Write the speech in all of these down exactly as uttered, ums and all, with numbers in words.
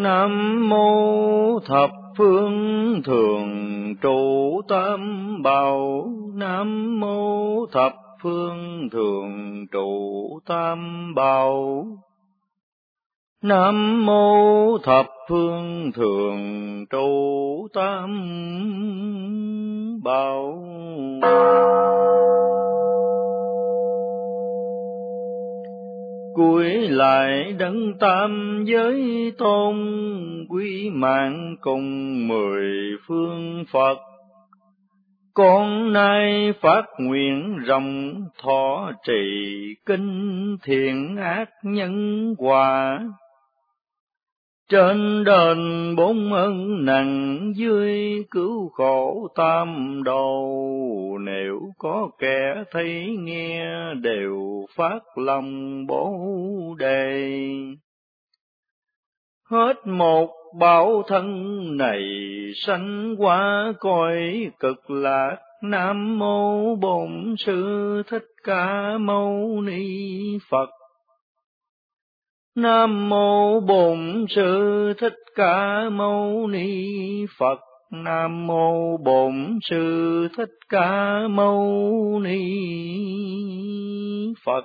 Nam mô thập phương thường trụ tam bảo. Nam mô thập phương thường trụ tam bảo. Nam mô thập phương thường trụ tam bảo. Cúi lại đấng tam giới tôn, quý mạng cùng mười phương Phật. Con nay phát nguyện rộng thọ trì kinh thiện ác nhân quả. Trên đền bốn ân nặng, dưới cứu khổ tam đồ. Nếu có kẻ thấy nghe đều phát lòng bố đề. Hết một bảo thân này sanh qua cõi cực lạc. Nam mô Bổn Sư Thích Ca Mâu Ni Phật. Nam mô Bổn Sư Thích Ca Mâu Ni Phật. Nam mô Bổn Sư Thích Ca Mâu Ni Phật.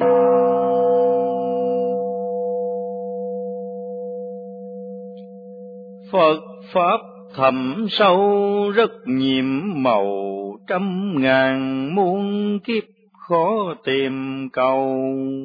Phật pháp thẳm sâu rất nhiệm màu, trăm ngàn muôn kiếp khó tìm cầu.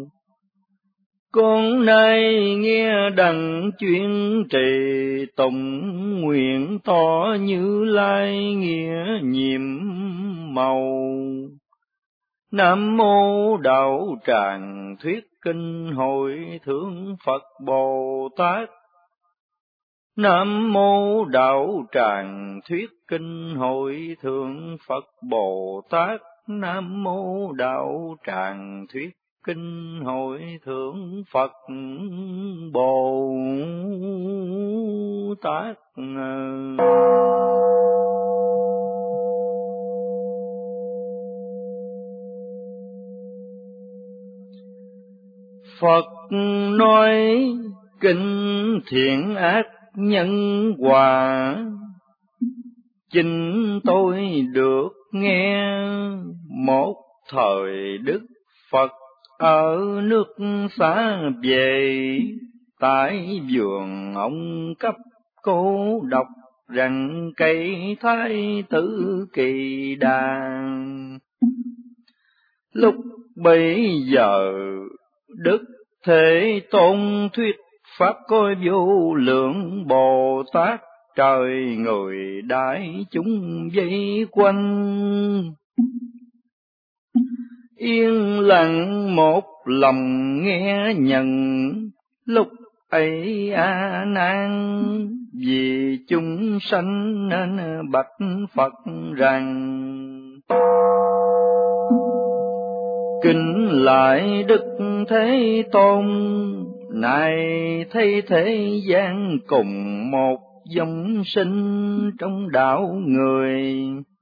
Con nay nghe đặng chuyên trì, tụng nguyện tỏ Như Lai nghĩa nhiệm màu. Nam mô Đạo Tràng Thuyết Kinh Hội Thượng Phật Bồ Tát. Nam mô Đạo Tràng Thuyết Kinh Hội Thượng Phật Bồ Tát. Nam mô Đạo Tràng Thuyết Kinh Hội Thượng Phật Bồ Tát. Phật nói kinh thiện ác nhân quả, chính tôi được nghe một thời Đức Phật ở nước xa về. Tại vườn ông cấp cô đọc rằng cây Thái tử Kỳ Đàn. Lúc bấy giờ Đức Thế Tôn thuyết pháp coi vô lượng Bồ Tát, trời người đại chúng vây quanh. Yên lặng một lòng nghe nhận, lúc ấy A Nan vì chúng sanh nên bạch Phật rằng: Kính lại Đức Thế Tôn, này thấy thế gian cùng một dòng sinh trong đạo người.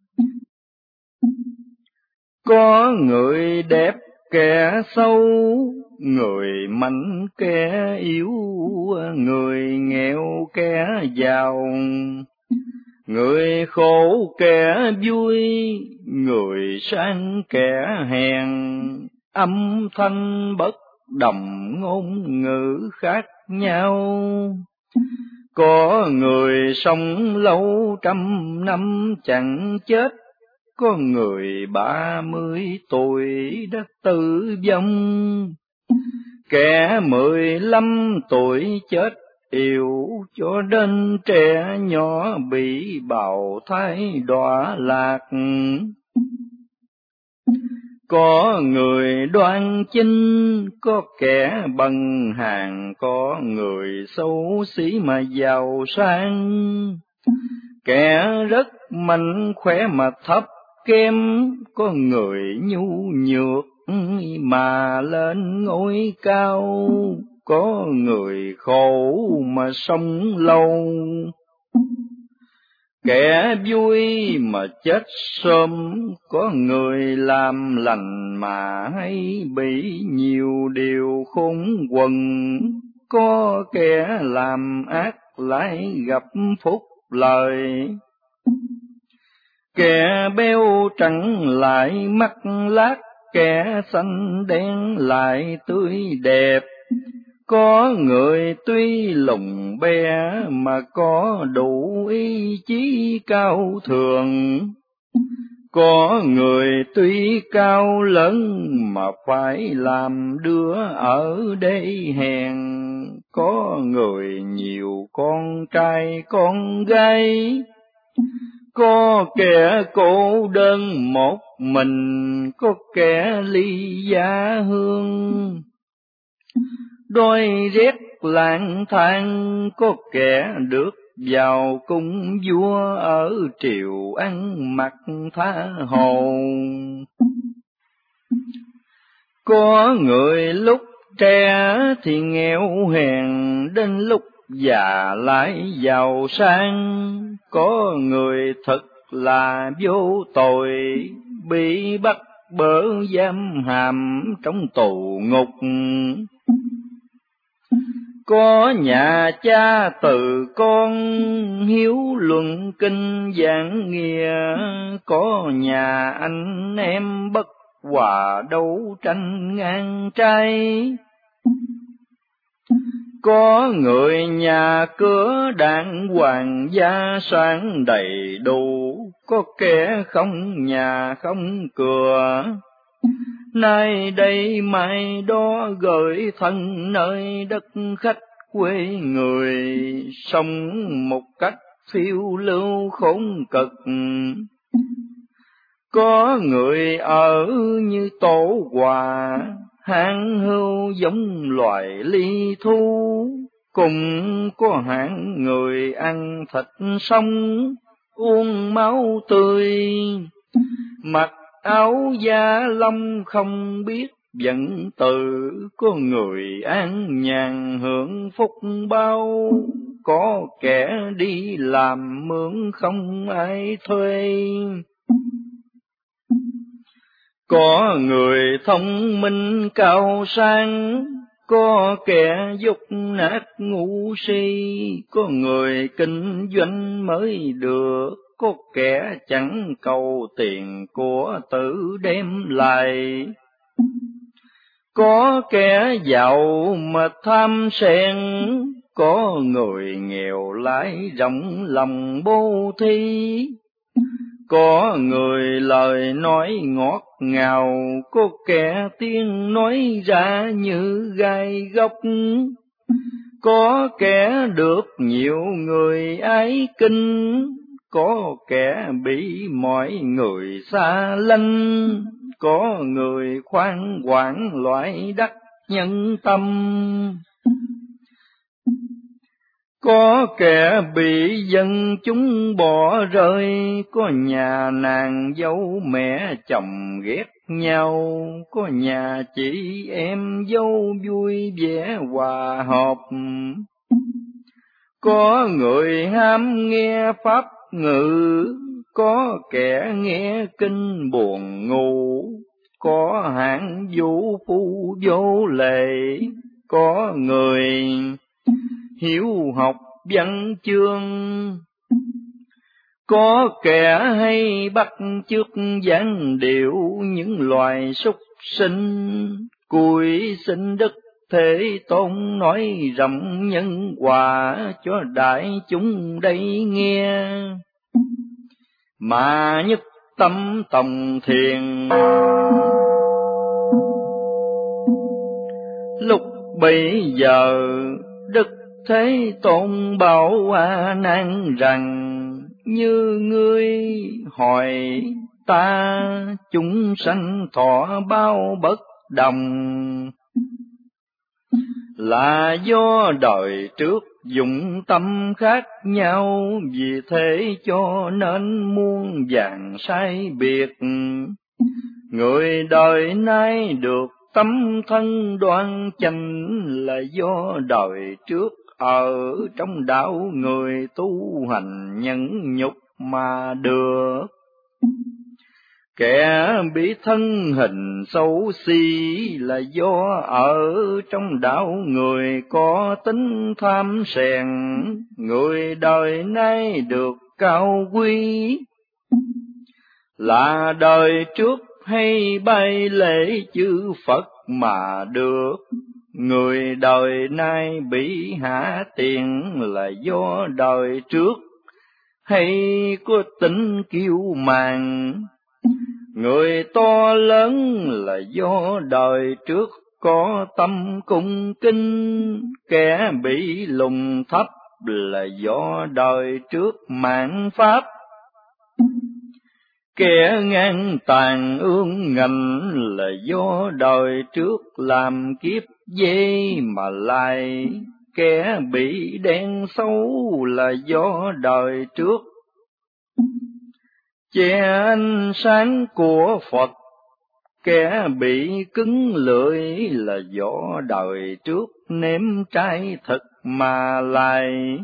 Có người đẹp kẻ xấu, người mạnh kẻ yếu, người nghèo kẻ giàu, người khổ kẻ vui, người sang kẻ hèn. Âm thanh bất đồng, ngôn ngữ khác nhau. Có người sống lâu trăm năm chẳng chết, có người ba mươi tuổi đã tử vong, kẻ mười lăm tuổi chết yếu, cho đến trẻ nhỏ bị bào thai đọa lạc. Có người đoan chinh, có kẻ bằng hàng, có người xấu xí mà giàu sang, kẻ rất mạnh khỏe mà thấp kém, có người nhu nhược mà lên ngôi cao, có người khổ mà sống lâu, kẻ vui mà chết sớm, có người làm lành mà hay bị nhiều điều khốn quần, có kẻ làm ác lại gặp phúc lời. Kẻ béo trắng lại mắt lác, kẻ xanh đen lại tươi đẹp. Có người tuy lùn be mà có đủ ý chí cao thượng. Có người tuy cao lớn mà phải làm đứa ở đây hèn. Có người nhiều con trai con gái, có kẻ cô đơn một mình, có kẻ ly gia hương. Đôi rét lang thang, có kẻ được vào cung vua ở triều ăn mặc tha hồ. Có người lúc trẻ thì nghèo hèn, đến lúc già lại giàu sang. Có người thật là vô tội, bị bắt bớ giam hàm trong tù ngục. Có nhà cha từ con hiếu luận kinh giảng nghĩa, có nhà anh em bất hòa đấu tranh ngang trái. Có người nhà cửa đàng hoàng gia sản đầy đủ, có kẻ không nhà không cửa. Nay đây mai đó gửi thân nơi đất khách quê người, sống một cách phiêu lưu khốn cực. Có người ở như tổ hòa, hang hưu giống loài ly thu. Cùng có hạng người ăn thịt sống, uống máu tươi, mặc áo da lông không biết giận từ. Có người an nhàn hưởng phúc bao, có kẻ đi làm mướn không ai thuê. Có người thông minh cao sang, có kẻ dốt nát ngu si. Có người kinh doanh mới được, có kẻ chẳng cầu tiền của tự đem lại. Có kẻ giàu mà tham sen, có người nghèo lại rộng lòng bố thí. Có người lời nói ngọt ngào, có kẻ tiếng nói ra như gai góc. Có kẻ được nhiều người ái kính, có kẻ bị mọi người xa lánh. Có người khoan quản loại đắc nhân tâm, có kẻ bị dân chúng bỏ rơi. Có nhà nàng dâu mẹ chồng ghét nhau, có nhà chị em dâu vui vẻ hòa hợp. Có người ham nghe pháp ngữ, có kẻ nghe kinh buồn ngủ. Có hạng vũ phu vô lệ, có người hiếu học văn chương. Có kẻ hay bắt chước dáng điệu những loài súc sinh. Cùi xin Đức Thế Tôn nói rộng nhân quả cho đại chúng đây nghe. Mà nhất tâm tòng thiền, lúc bấy giờ Đức Thế Tôn bảo A Nan rằng: như ngươi hỏi ta, chúng sanh thọ bao bất đồng, là do đời trước dụng tâm khác nhau, vì thế cho nên muôn vàn sai biệt. Người đời nay được tâm thân đoan chánh, là do đời trước ở trong đạo người tu hành nhẫn nhục mà được. Kẻ bị thân hình xấu xí là do ở trong đạo người có tính tham sèn. Người đời nay được cao quý là đời trước hay bay lễ chư Phật mà được. Người đời nay bị hạ tiền là do đời trước hay có tính kiêu mạn. Người to lớn là do đời trước có tâm cung kính. Kẻ bị lùng thấp là do đời trước mạn pháp. Kẻ ngang tàn ương ngạnh là do đời trước làm kiếp dê mà lại. Kẻ bị đen xấu là do đời trước che ánh sáng của Phật. Kẻ bị cứng lưỡi là do đời trước nếm trái thực mà lại.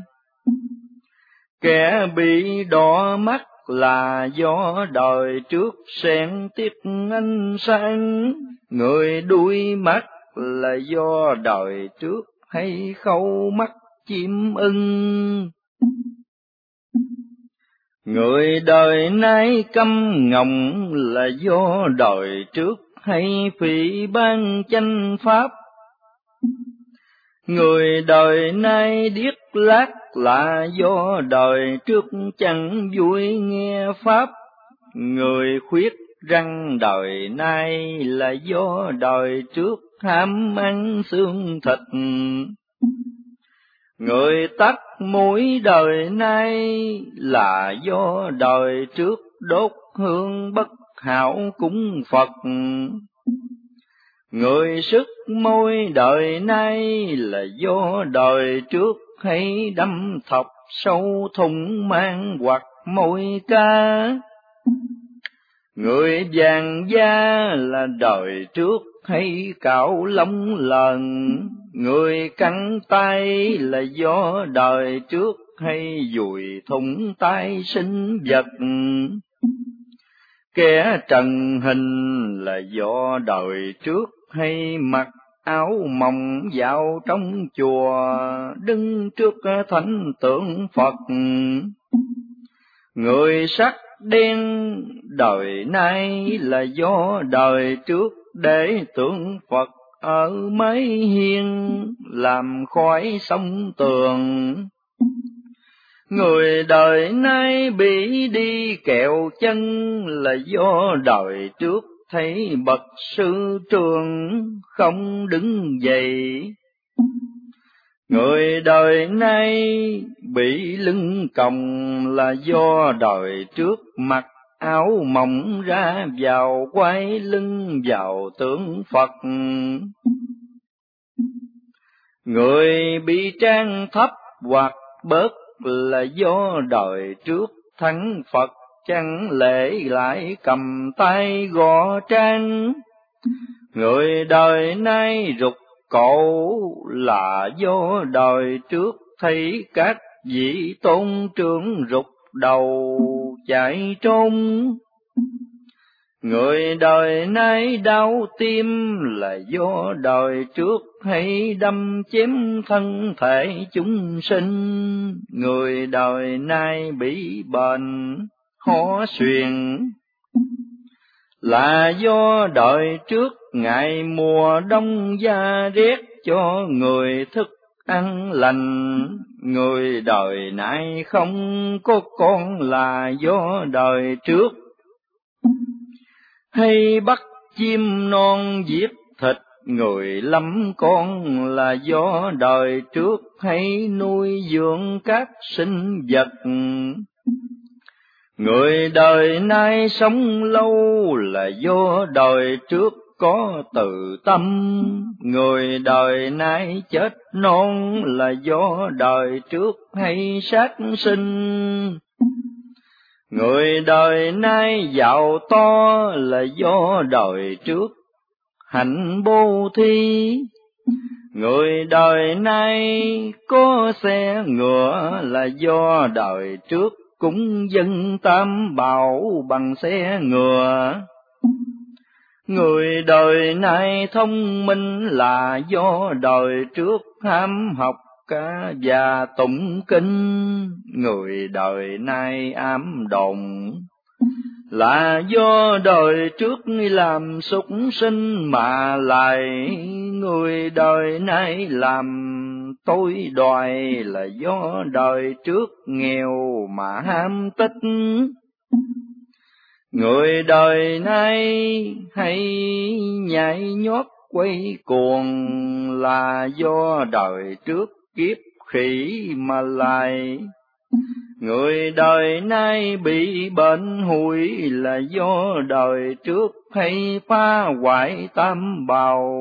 Kẻ bị đỏ mắt là do đời trước xen tiếc ánh sáng. Người đuôi mắt là do đời trước hay khâu mắt chim ưng. Người đời nay câm ngọng là do đời trước hay phỉ báng chánh pháp. Người đời nay điếc lác là do đời trước chẳng vui nghe pháp. Người khuyết răng đời nay là do đời trước ham ăn xương thịt. Người tắt mũi đời nay là do đời trước đốt hương bất hảo cúng Phật. Người sức môi đời nay là do đời trước hay đâm thọc sâu thủng mang hoặc môi ca. Người vàng da là đời trước hay cạo lông lần. Người cắn tay là do đời trước hay dùi thủng tay sinh vật. Kẻ trần hình là do đời trước hay mặc áo mỏng dạo trong chùa đứng trước thánh tượng Phật. Người sắc đen đời nay là do đời trước để tượng Phật ở mấy hiên làm khói sông tường. Người đời nay bị đi kẹo chân là do đời trước thấy bậc sư trưởng không đứng dậy. Người đời nay bị lưng còng là do đời trước mặc áo mỏng ra vào quay lưng vào tượng Phật. Người bị trang thấp hoặc bớt là do đời trước thắng Phật chẳng lễ lại cầm tay gõ trang. Người đời nay rụt cổ là do đời trước thấy các vị tôn trưởng rụt đầu chạy trốn. Người đời nay đau tim là do đời trước hay đâm chém thân thể chúng sinh. Người đời nay bị bệnh ho suyễn là do đời trước ngày mùa đông da rét cho người thức ăn lành. Người đời nay không có con là do đời trước hay bắt chim non giết thịt người lắm con là do đời trước hay nuôi dưỡng các sinh vật. Người đời nay sống lâu là do đời trước có từ tâm. Người đời nay chết non là do đời trước hay sát sinh. Người đời nay giàu to là do đời trước hạnh bố thí. Người đời nay có xe ngựa là do đời trước cúng dân tam bảo bằng xe ngựa. Người đời nay thông minh là do đời trước ham học ca và tụng kinh. Người đời nay ám đồn là do đời trước làm súc sinh mà lại. Người đời nay làm tối đoài là do đời trước nghèo mà ham tích. Người đời nay hay nhảy nhót quay cuồng là do đời trước kiếp khỉ mà lại. Người đời nay bị bệnh hủi là do đời trước hay phá hoại tam bảo.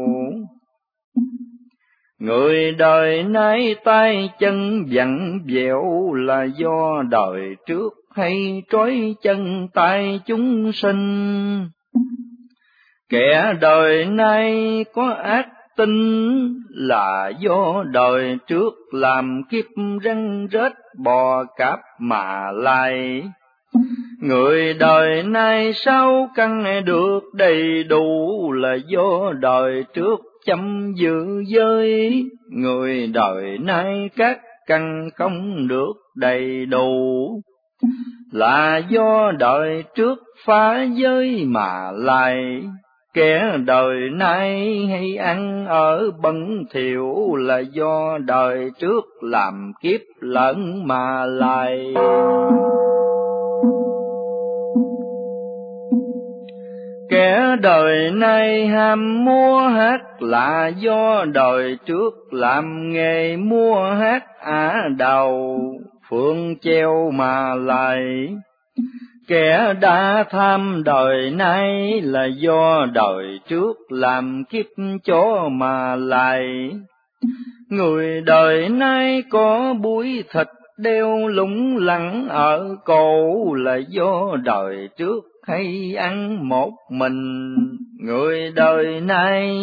Người đời nay tay chân vặn vẹo là do đời trước hay trói chân tay chúng sinh. Kẻ đời nay có ác tính là do đời trước làm kiếp rắn rết bò cạp mà lại. Người đời nay sao căn được đầy đủ là do đời trước chăm giữ giới. Người đời nay các căn không được đầy đủ là do đời trước phá giới mà lại. Kẻ đời nay hay ăn ở bẩn thỉu là do đời trước làm kiếp lẫn mà lại. Kẻ đời nay ham mua hát là do đời trước làm nghề mua hát ả đào phượng treo mà lại. Kẻ đã tham đời nay là do đời trước làm kiếp chó mà lại. Người đời nay có búi thịt đeo lủng lẳng ở cổ là do đời trước hay ăn một mình. Người đời nay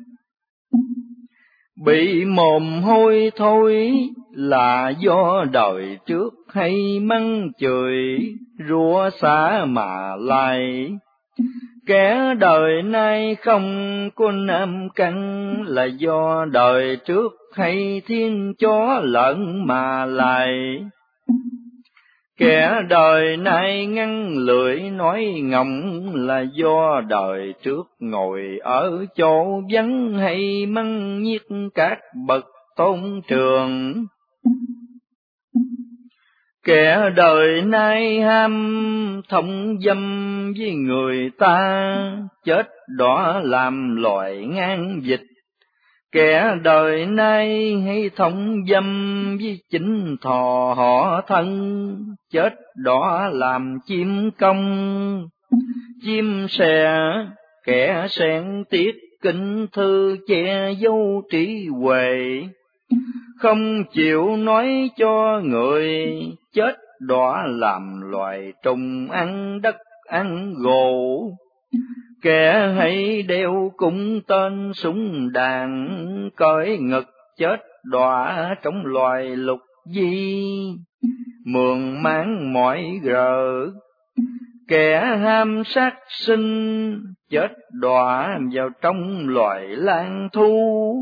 bị mồm hôi thối là do đời trước hay mắng chửi rủa xả mà lại. Kẻ đời nay không có nam căn là do đời trước hay thiên chó lợn mà lại. Kẻ đời nay ngăn lưỡi nói ngọng là do đời trước ngồi ở chỗ vắng hay mắng nhiếc các bậc tôn trường. Kẻ đời nay ham thông dâm với người ta chết đỏ làm loài ngang dịch. Kẻ đời nay hay thông dâm với chính thọ họ thân chết đỏ làm chim công. Chim sẻ kẻ sen tiết kinh thư che dấu trí huệ. Không chịu nói cho người chết đỏ làm loài trùng ăn đất ăn gỗ. Kẻ hay đeo cung tên súng đàn cởi ngực chết đọa trong loài lục di. Mường máng mỏi gờ kẻ ham sát sinh chết đọa vào trong loài lang thu.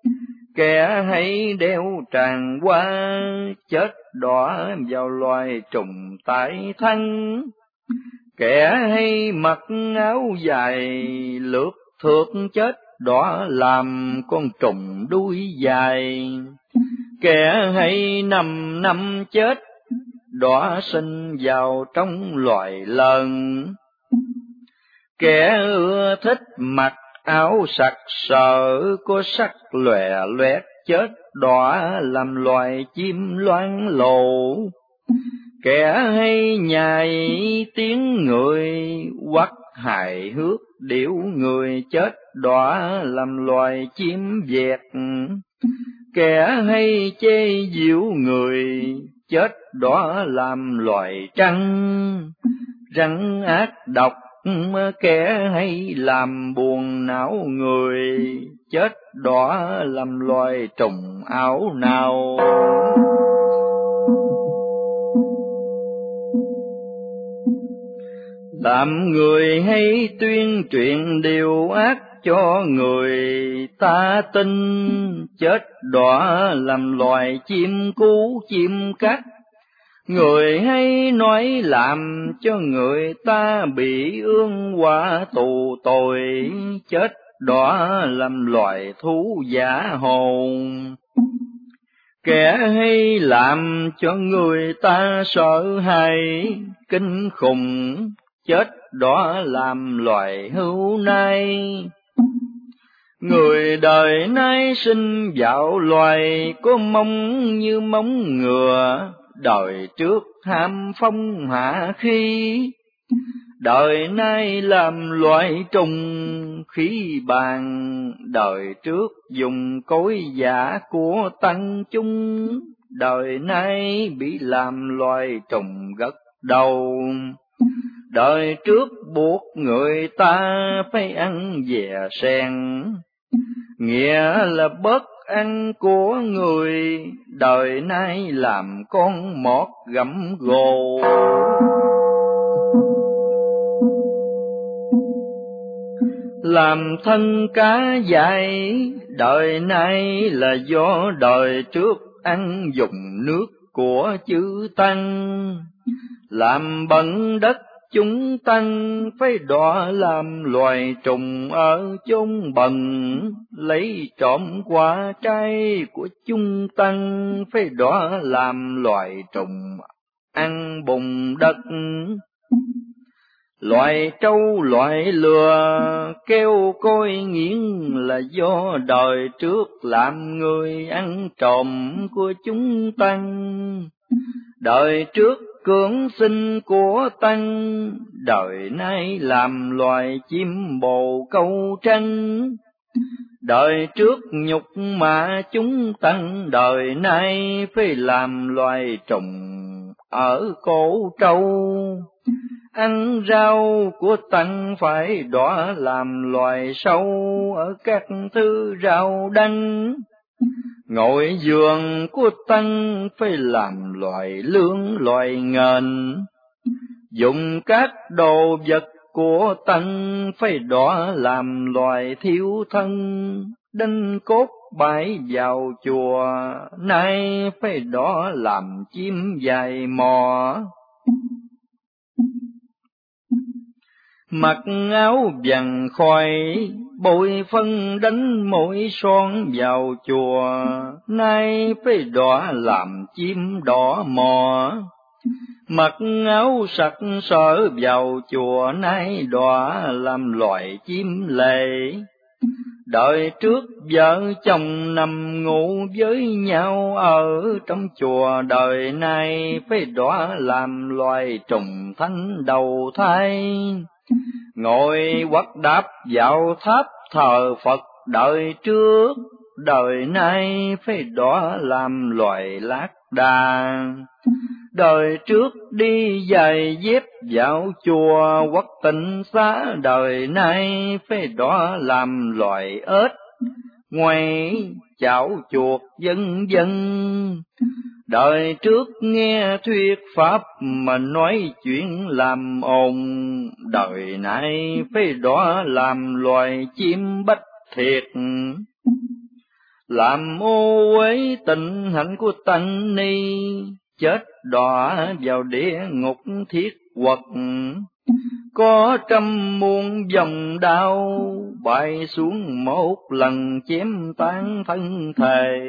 Kẻ hay đeo tràng hoa chết đọa vào loài trùng tại thân. Kẻ hay mặc áo dài lướt thượt chết đọa làm con trùng đuôi dài. Kẻ hay nằm năm chết đọa sinh vào trong loài lợn. Kẻ ưa thích mặc áo sặc sỡ có sắc lòe loét chết đọa làm loài chim loang lổ. Kẻ hay nhai tiếng người quắc hài hước điểu người chết đọa làm loài chim vẹt. Kẻ hay chê giễu người chết đọa làm loài trăng. Rắn ác độc kẻ hay làm buồn não người chết đọa làm loài trùng ảo nào. Làm người hay tuyên truyền điều ác cho người ta tin, chết đọa làm loài chim cú chim cắt. Người hay nói làm cho người ta bị ương quả tù tội, chết đọa làm loài thú giả hồn. Kẻ hay làm cho người ta sợ hãi kinh khủng, chết đọa làm loài hưu nai. Người đời nay sinh vào loài có móng như móng ngựa, đời trước ham phong hạ khí. Đời nay làm loại trùng khí bàn, đời trước dùng cối giả của tăng chúng. Đời nay bị làm loài trùng gật đầu, đời trước buộc người ta phải ăn dè sen, nghĩa là bớt ăn của người. Đời nay làm con mọt gặm gồ, làm thân cá dại. Đời nay là do đời trước ăn dùng nước của chư tăng, làm bẩn đất chúng tăng phải đọa làm loài trùng ở chốn bần. Lấy trộm quả trái của chúng tăng phải đọa làm loài trùng ăn bùn đất. Loài trâu loài lừa kêu coi nghiến là do đời trước làm người ăn trộm của chúng tăng. Đời trước cưỡng sinh của tăng, đời nay làm loài chim bồ câu tranh. Đời trước nhục mạ chúng tăng, đời nay phải làm loài trùng ở cổ trâu. Ăn rau của tăng phải đọa làm loài sâu ở các thứ rau đanh. Ngồi giường của tăng phải làm loài lương loài ngền. Dùng các đồ vật của tăng phải đọa làm loài thiếu thân. Đinh cốt bãi vào chùa nay phải đọa làm chim dài mò. Mặc áo vàng khói bội phân đánh mũi son vào chùa nay phải đọa làm chim đỏ mò. Mặc áo sặc sỡ vào chùa nay đọa làm loài chim lệ. Đời trước vợ chồng nằm ngủ với nhau ở trong chùa, đời nay phải đọa làm loài trùng thanh đầu thai. Ngồi quắt đáp vào tháp thờ Phật đời trước, đời nay phải đọa làm loài lác đà. Đời trước đi giày dép vào chùa quắt tịnh xá, đời nay phải đọa làm loài ếch ngoài chảo chuột vân vân. Đời trước nghe thuyết pháp mà nói chuyện làm ồn, đời nay phải đọa làm loài chim bách thiệt. Làm ô uế tịnh hạnh của tăng ni, chết đọa vào địa ngục thiết quật. Có trăm muôn dòng đau bay xuống một lần chém tan thân thể.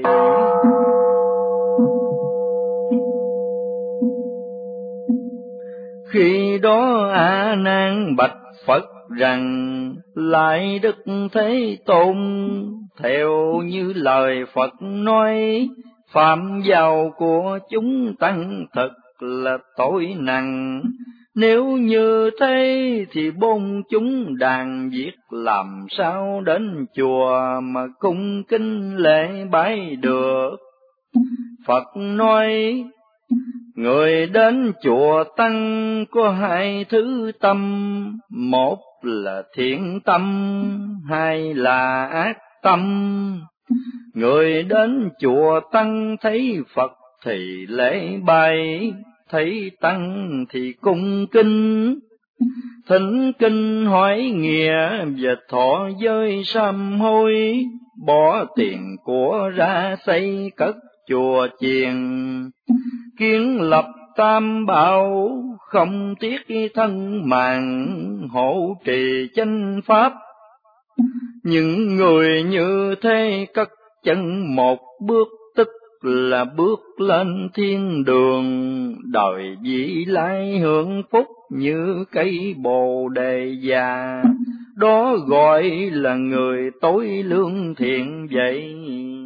Khi đó A Nan bạch Phật rằng lại Đức Thế Tôn, theo như lời Phật nói, phạm vào của chúng tăng thật là tội nặng. Nếu như thế thì bôn chúng đàn giết làm sao đến chùa mà cung kính lễ bái được. Phật nói người đến chùa tăng có hai thứ tâm, một là thiện tâm, hai là ác tâm. Người đến chùa tăng thấy Phật thì lễ bái, thấy tăng thì cung kính. Thỉnh kinh hỏi nghĩa và thọ giới sám hối, bỏ tiền của ra xây cất chùa chiền, kiến lập tam bảo không tiếc thân mạng, hộ trì chánh pháp. Những người như thế cất chân một bước tức là bước lên thiên đường, đời vị lai hưởng phúc như cây bồ đề già, đó gọi là người tối lương thiện vậy.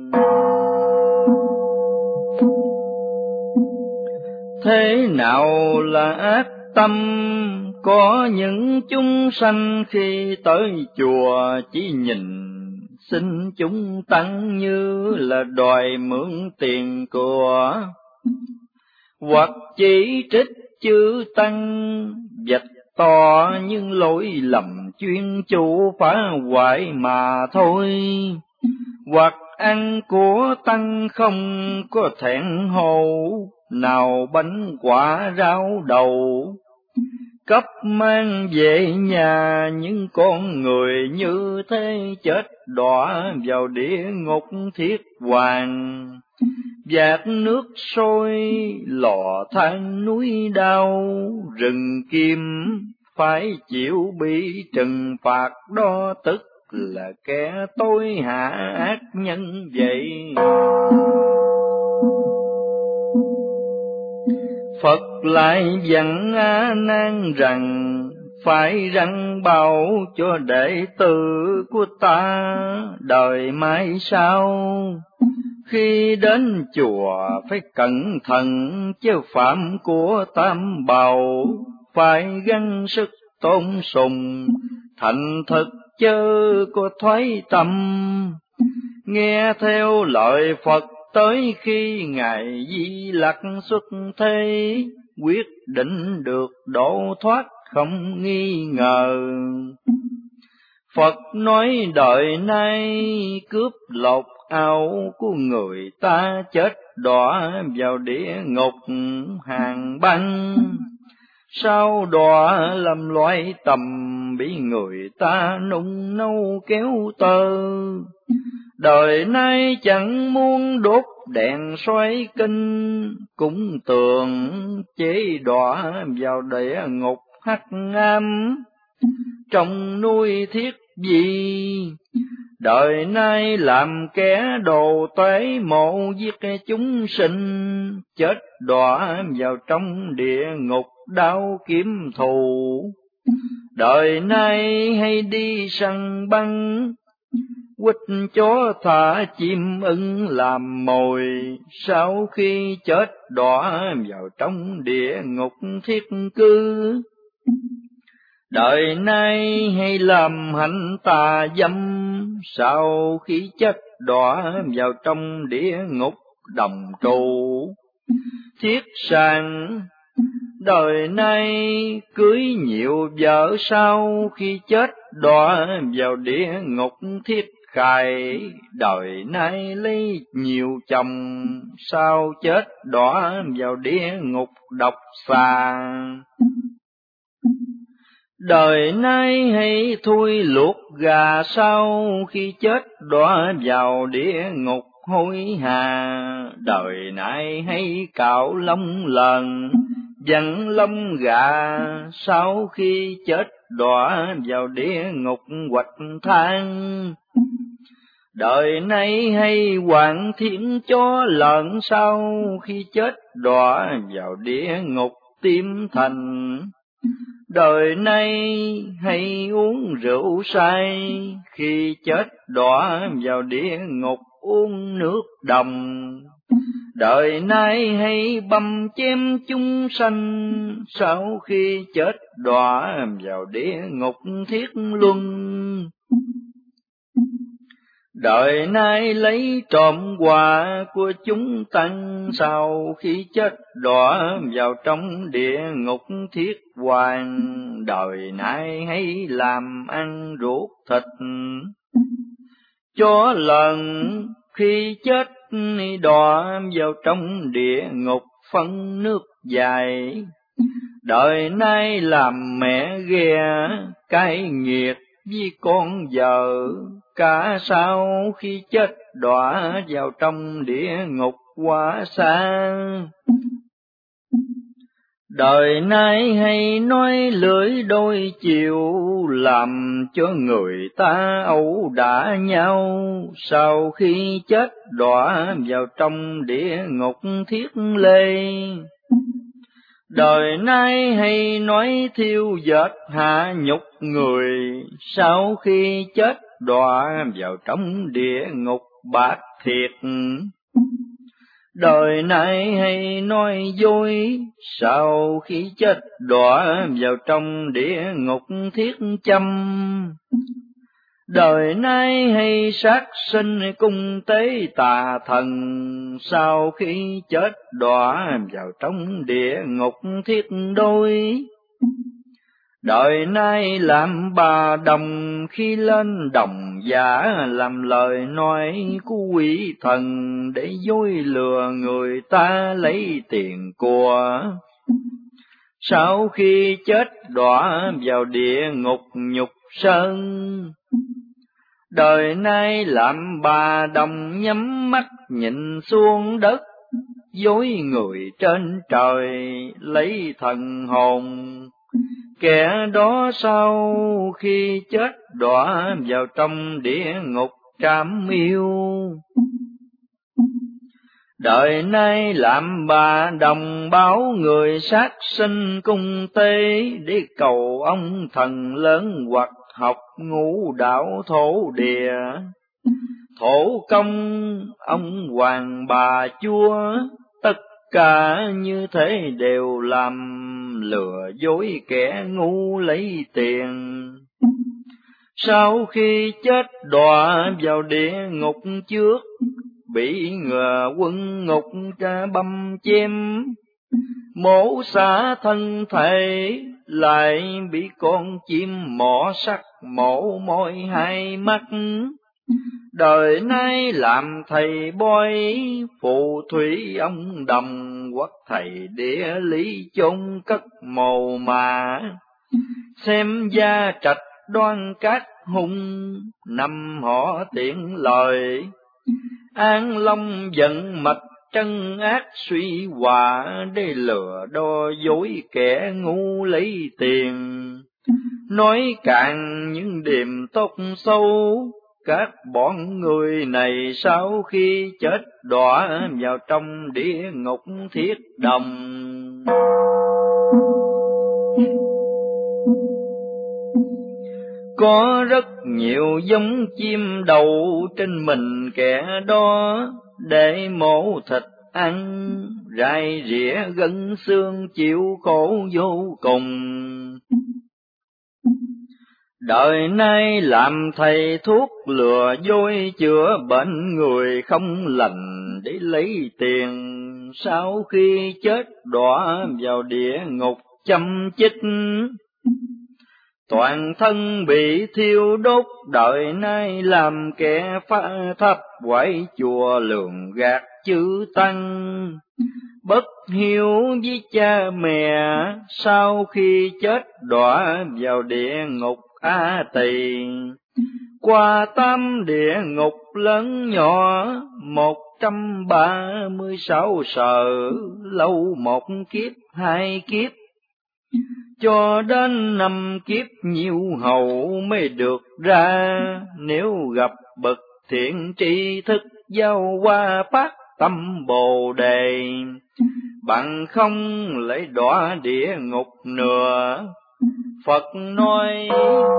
Thế nào là ác tâm? Có những chúng sanh khi tới chùa chỉ nhìn xin chúng tăng như là đòi mượn tiền của, hoặc chỉ trích chư tăng vạch to nhưng lỗi lầm chuyên chủ phá hoại mà thôi, hoặc ăn của tăng không có thẹn hồ, nào bánh quả rau đầu cấp mang về nhà. Những con người như thế chết đọa vào địa ngục thiết hoàng, vạt nước sôi lò than núi đau, rừng kim phải chịu bị trừng phạt, đó tức là kẻ tối hạ ác nhân vậy. Phật lại dặn A Nan rằng phải răng bảo cho đệ tử của ta đời mai sau, khi đến chùa phải cẩn thận chớ phạm của tam bảo, phải gắng sức tôn sùng thành thực chớ có thoái tâm, nghe theo lời Phật tới khi Ngài Di Lặc xuất thế, quyết định được độ thoát không nghi ngờ. Phật nói đời nay cướp lột áo của người ta, chết đọa vào địa ngục hàng băng, sau đọa làm loài tầm bị người ta nung nấu kéo tơ. Đời nay chẳng muốn đốt đèn xoay kinh, cũng tưởng chế đọa vào địa ngục hắc ám trong nuôi thiết gì. Đời nay làm kẻ đồ tuế mộ giết chúng sinh, chết đọa vào trong địa ngục đao kiếm thù. Đời nay hay đi săn bắn, quýt chó thả chim ưng làm mồi, sau khi chết đọa vào trong địa ngục thiết cư. Đời nay hay làm hạnh tà dâm, sau khi chết đọa vào trong địa ngục đồng trụ thiết sàng. Đời nay cưới nhiều vợ, sau khi chết đọa vào địa ngục thiết khai. Đời nay lấy nhiều chồng, sau chết đọa vào địa ngục độc xà. Đời nay hay thui luộc gà, sau khi chết đọa vào địa ngục hối hà. Đời nay hay cạo lông lợn, dặn lông gà, sau khi chết đọa vào địa ngục hoạch than. Đời nay hay hoạn thiên chó lợn, sau khi chết đọa vào địa ngục tim thành. Đời nay hay uống rượu say, khi chết đọa vào địa ngục uống nước đồng. Đời nay hay băm chém chúng sanh, sau khi chết đọa vào địa ngục thiết luân. Đời nay lấy trộm quà của chúng tăng, sau khi chết đọa vào trong địa ngục thiết hoàng. Đời nay hay làm ăn ruột thịt chó lợn, khi chết đọa vào trong địa ngục phân nước dài. Đời nay làm mẹ ghe cay nghiệt với con vợ, cả sau khi chết đọa vào trong địa ngục quá xa. Đời nay hay nói lưỡi đôi chiều, làm cho người ta ẩu đả nhau, sau khi chết đọa vào trong địa ngục thiết lê. Đời nay hay nói thiêu dệt hạ nhục người, sau khi chết đọa vào trong địa ngục bát thiệt. Đời nay hay nói dối, sau khi chết đọa vào trong địa ngục thiết châm. Đời nay hay sát sinh cung tế tà thần, sau khi chết đọa vào trong địa ngục thiết đôi. Đời nay làm bà đồng, khi lên đồng giả làm lời nói của quỷ thần, để dối lừa người ta lấy tiền của. Sau khi chết đọa vào địa ngục nhục sơn. Đời nay làm bà đồng nhắm mắt nhìn xuống đất, dối người trên trời lấy thần hồn. Kẻ đó sau khi chết đọa vào trong địa ngục trảm yêu. Đời nay làm bà đồng báo người sát sinh cung tế, để cầu ông thần lớn hoặc học ngũ đạo thổ địa. Thổ công ông hoàng bà chúa, tất cả như thế đều làm lừa dối kẻ ngu lấy tiền. Sau khi chết đọa vào địa ngục trước, bị ngờ quân ngục tra băm chém. Mổ xả thân thể, lại bị con chim mỏ sắt mổ môi hai mắt. Đời nay làm thầy bói, phù thủy ông đồng, hoặc thầy địa lý chôn cất mồ mả. Xem gia trạch đoan các hung, năm họ tiện lời. An long giận mạch trân ác suy hòa, để lừa đo dối kẻ ngu lấy tiền. Nói càng những điềm tốt sâu, các bọn người này sau khi chết đọa vào trong địa ngục thiết đồng. Có rất nhiều giống chim đậu trên mình kẻ đó, để mổ thịt ăn, rải rỉa gân xương chịu khổ vô cùng. Đời nay làm thầy thuốc lừa dối chữa bệnh người không lành để lấy tiền, sau khi chết đọa vào địa ngục châm chích. Toàn thân bị thiêu đốt, đời nay làm kẻ phá thấp quậy chùa lường gạt chữ tăng. Bất hiếu với cha mẹ, sau khi chết đọa vào địa ngục A Tỳ. Qua tám địa ngục lớn nhỏ, một trăm ba mươi sáu sở, lâu một kiếp hai kiếp, cho đến năm kiếp nhiều hậu mới được ra. Nếu gặp bậc thiện tri thức giao qua phát tâm Bồ Đề, bằng không lấy đọa địa ngục nữa. Phật nói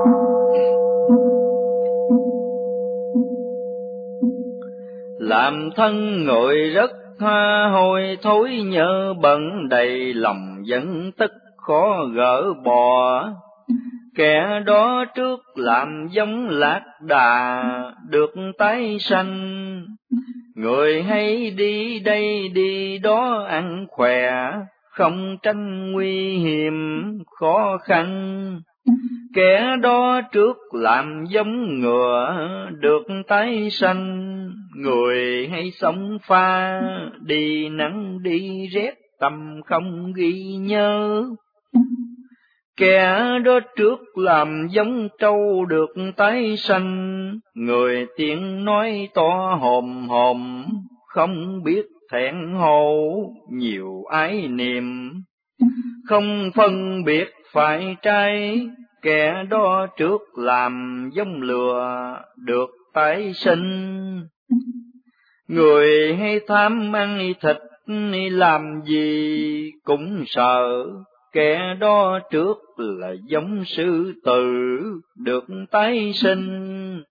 làm thân người rất hôi thối, nhớ bận đầy lòng vẫn tức khó gỡ bỏ. Kẻ đó trước làm giống lạc đà, được tái sanh. Người hay đi đây đi đó ăn khỏe, không tranh nguy hiểm khó khăn. Kẻ đó trước làm giống ngựa, được tái sanh. Người hay sống pha, đi nắng đi rét tâm không ghi nhớ. Kẻ đó trước làm giống trâu được tái sanh, người tiếng nói to hòm hòm, không biết thẹn hô nhiều ái niệm, không phân biệt phải trái. Kẻ đó trước làm giống lừa được tái sinh, người hay tham ăn thịt làm gì cũng sợ. Kẻ đó trước là giống sư tử được tái sinh,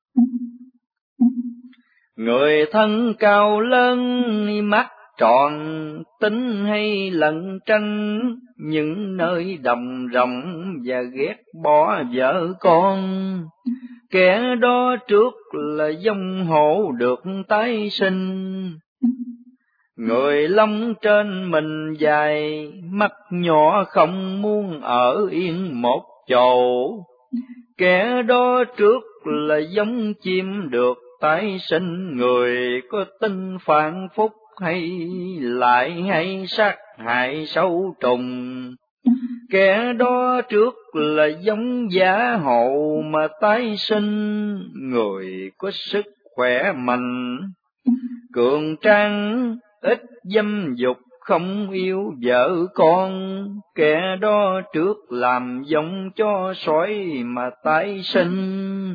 người thân cao lớn mắt tròn tính hay lẩn tranh, những nơi đồng rộng và ghét bỏ vợ con. Kẻ đó trước là giống hổ được tái sinh, người lông trên mình dài, mắt nhỏ không muốn ở yên một chỗ. Kẻ đó trước là giống chim được tái sinh, người có tin phản phúc hay lại hay sát hại sâu trùng. Kẻ đó trước là giống giả hậu mà tái sinh, người có sức khỏe mạnh, cường tráng, ít dâm dục, không yêu vợ con. Kẻ đó trước làm giống chó sói mà tái sinh,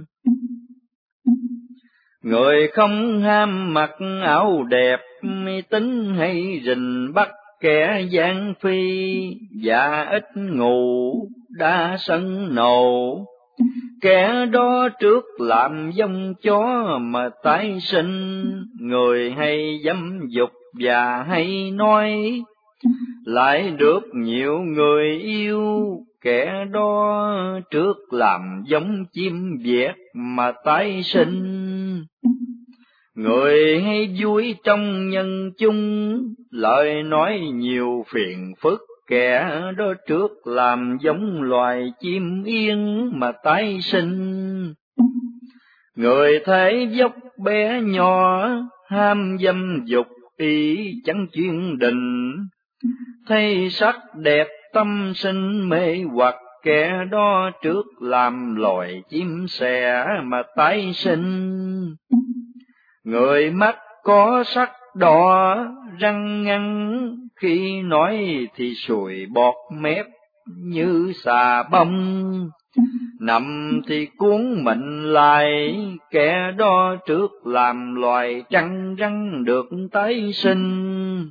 người không ham mặc áo đẹp, tính hay rình bắt. Kẻ gian phi và ít ngủ, đa sân nộ. Kẻ đó trước làm giống chó mà tái sinh, người hay dâm dục và hay nói, lại được nhiều người yêu. Kẻ đó trước làm giống chim vẹt mà tái sinh, người hay vui trong nhân chung, lời nói nhiều phiền phức. Kẻ đó trước làm giống loài chim yên mà tái sinh, người thể dốc bé nhỏ, ham dâm dục ý chẳng chuyên định, thấy sắc đẹp tâm sinh mê hoặc. Kẻ đó trước làm loài chim sẻ mà tái sinh, người mắt có sắc đỏ, răng ngắn, khi nói thì sùi bọt mép như xà bông, nằm thì cuốn mình lại. Kẻ đó trước làm loài trăng răng được tái sinh,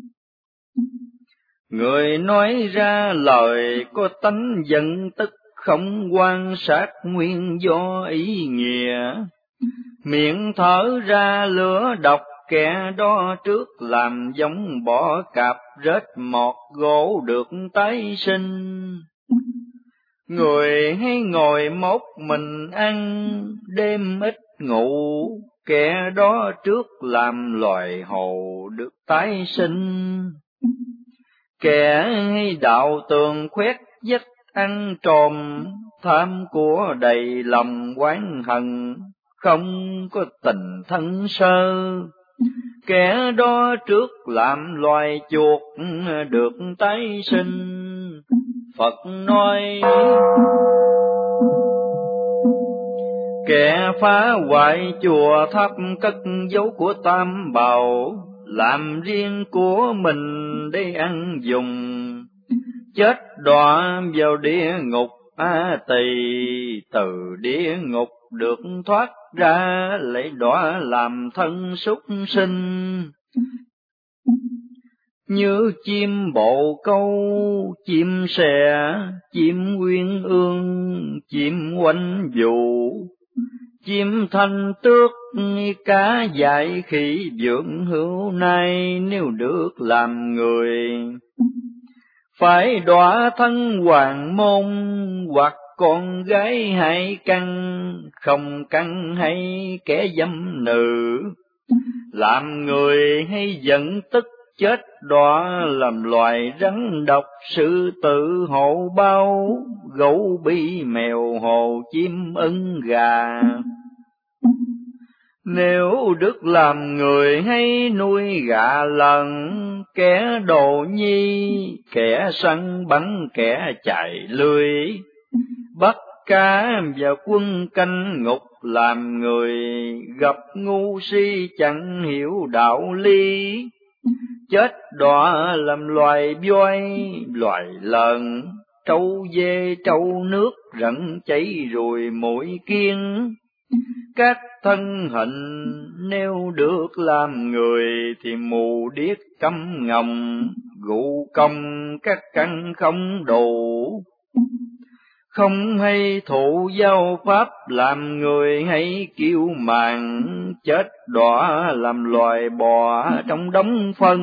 người nói ra lời có tánh giận tức, không quan sát nguyên do ý nghĩa, miệng thở ra lửa độc. Kẻ đó trước làm giống bọ cạp, rết mọt gỗ được tái sinh, người hay ngồi một mình ăn, đêm ít ngủ. Kẻ đó trước làm loài hồ được tái sinh, kẻ hay đạo tường khoét vách ăn trộm, tham của đầy lòng oán hận, không có tình thân sơ. Kẻ đó trước làm loài chuột được tái sinh. Phật nói kẻ phá hoại chùa tháp, cất dấu của tam bảo, làm riêng của mình để ăn dùng, chết đọa vào địa ngục A Tỳ. Từ địa ngục được thoát ra, lại đọa làm thân súc sinh, như chim bồ câu, chim sẻ, chim uyên ương, chim oanh vụ, chim thanh tước, cá dại khỉ vượng hữu nay. Nếu được làm người, phải đọa thân hoàng môn, hoặc con gái hay căn, không căn hay kẻ dâm nữ. Làm người hay giận tức, chết đọa làm loài rắn độc, sư tử hổ bao, gấu bi mèo hồ chim ưng gà. Nếu đức làm người hay nuôi gà lần, kẻ đồ nhi, kẻ săn bắn, kẻ chạy lưới, bắt cá vào quân canh ngục làm người, gặp ngu si chẳng hiểu đạo lý, chết đọa làm loài voi, loài lợn, trâu dê, trâu nước, rận cháy ruồi mũi kiến. Các thân hình nếu được làm người, thì mù điếc câm ngầm, gụ công các căn không đủ. Không hay thụ giáo pháp làm người, hay kiêu mạn, chết đọa làm loài bò trong đống phân.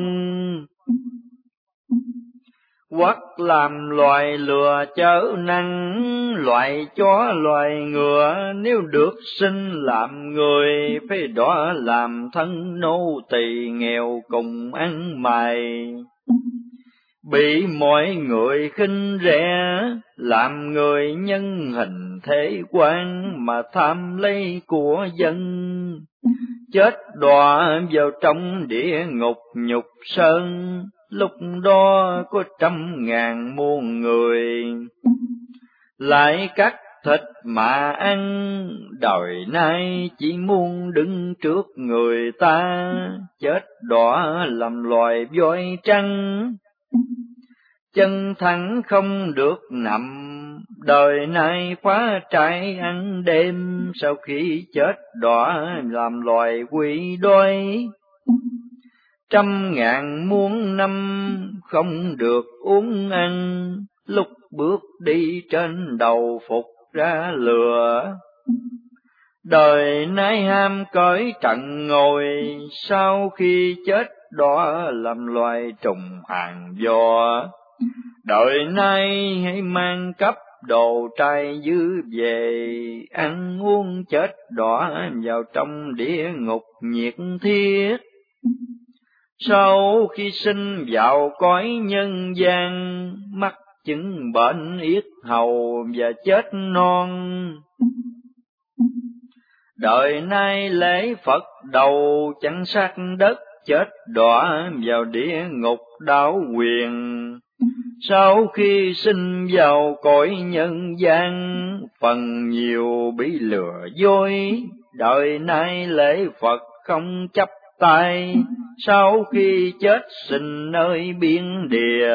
Hoặc làm loài lừa chớ năng, loài chó loài ngựa, nếu được sinh làm người, phải đọa làm thân nô tỳ nghèo cùng ăn mày. Bị mọi người khinh rẻ, làm người nhân hình thế quan, mà tham lấy của dân, chết đọa vào trong địa ngục nhục sơn. Lúc đó có trăm ngàn muôn người, lại cắt thịt mà ăn, đời nay chỉ muốn đứng trước người ta, chết đọa làm loài voi trắng. Chân thẳng không được nằm, đời nay phá trại ăn đêm, sau khi chết đọa làm loài quỷ đói. Trăm ngàn muôn năm không được uống ăn, lúc bước đi trên đầu phục ra lửa. Đời nay ham cõi trần ngồi, sau khi chết đọa làm loài trùng hàng giò. Đời nay hãy mang cấp đồ trai dư về, ăn uống chết đọa vào trong địa ngục nhiệt thiết. Sau khi sinh vào cõi nhân gian, mắc chứng bệnh yết hầu và chết non. Đời nay lễ Phật đầu chẳng sát đất, chết đọa vào địa ngục đảo quyền. Sau khi sinh vào cõi nhân gian, phần nhiều bị lừa dối. Đời nay lễ Phật không chấp tay, sau khi chết sinh nơi biên địa.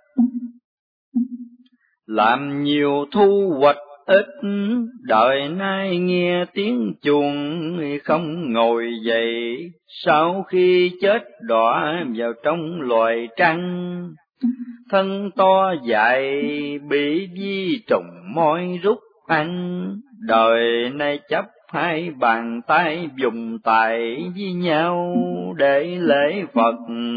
Làm nhiều thu hoạch ít, đời nay nghe tiếng chuông không ngồi dậy. Sau khi chết đọa vào trong loài trăng, thân to dài bị vi trùng môi rút ăn. Đời nay chấp hai bàn tay dùng tài với nhau để lễ Phật.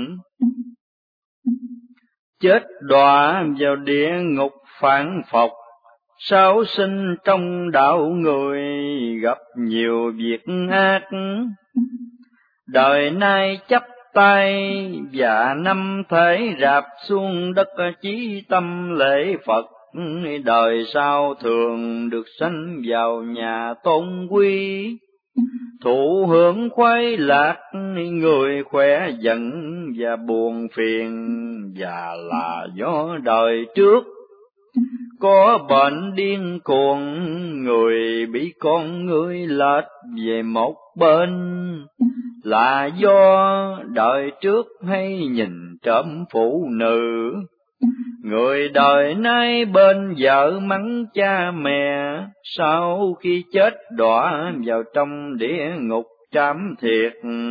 Chết đọa vào địa ngục phản phộc, sau sinh trong đạo người gặp nhiều việc ác. Đời nay chấp tay và năm thể rạp xuống đất, chí tâm lễ Phật. Đời sau thường được sanh vào nhà tôn quý, thụ hưởng khoái lạc, người khỏe dần và buồn phiền. Và là do đời trước có bệnh điên cuồng, người bị con người lệch về một bên. Là do đời trước hay nhìn trộm phụ nữ, người đời nay bên vợ mắng cha mẹ. Sau khi chết đọa vào trong địa ngục trảm thiệt.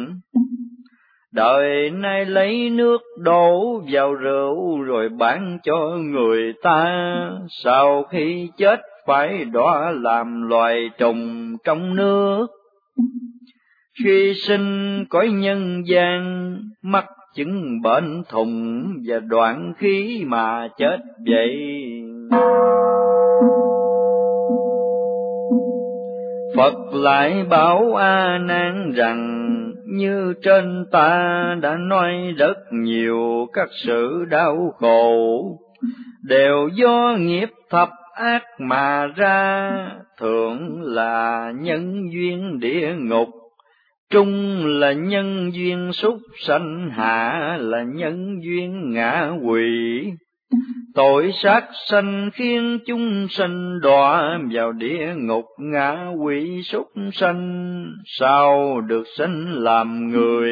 Đời nay lấy nước đổ vào rượu rồi bán cho người ta. Sau khi chết phải đọa làm loài trùng trong nước. Khi sinh cõi nhân gian, mắc chứng bệnh thùng và đoạn khí mà chết vậy. Phật lại bảo A Nan rằng, như trên ta đã nói rất nhiều các sự đau khổ, đều do nghiệp thập ác mà ra, thường là nhân duyên địa ngục. trung là nhân duyên súc sanh, hạ là nhân duyên ngạ quỷ. Tội sát sanh khiến chúng sanh đọa vào địa ngục, ngạ quỷ súc sanh sao được sinh làm người.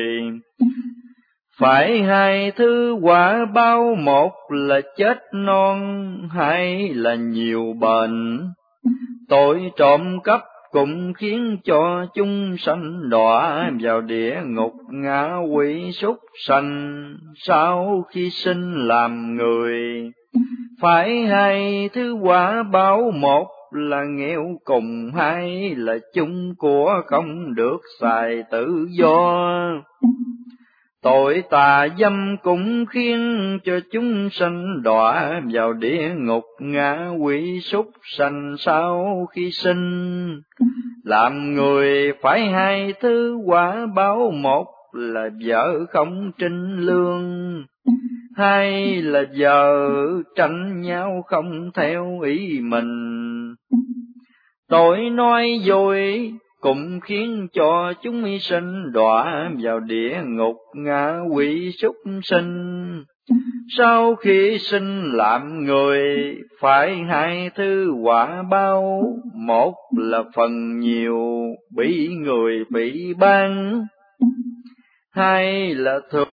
Phải hai thứ quả báo, một là chết non, hai là nhiều bệnh. Tội trộm cắp cũng khiến cho chúng sanh đọa vào địa ngục, ngạ quỷ súc sanh sau khi sinh làm người. Phải hai thứ quả báo, một là nghèo cùng, hai là chung của không được xài tự do. Tội tà dâm cũng khiến cho chúng sanh đọa vào địa ngục, ngạ quỷ súc sanh sau khi sinh làm người. Phải hai thứ quả báo, một là vợ không trinh lương, hai là vợ tranh nhau không theo ý mình. Tội nói dối cũng khiến cho chúng sinh đọa vào địa ngục, ngạ quỷ súc sinh sau khi sinh làm người. Phải hai thứ quả báo, một là phần nhiều bị người bị ban, hai là thường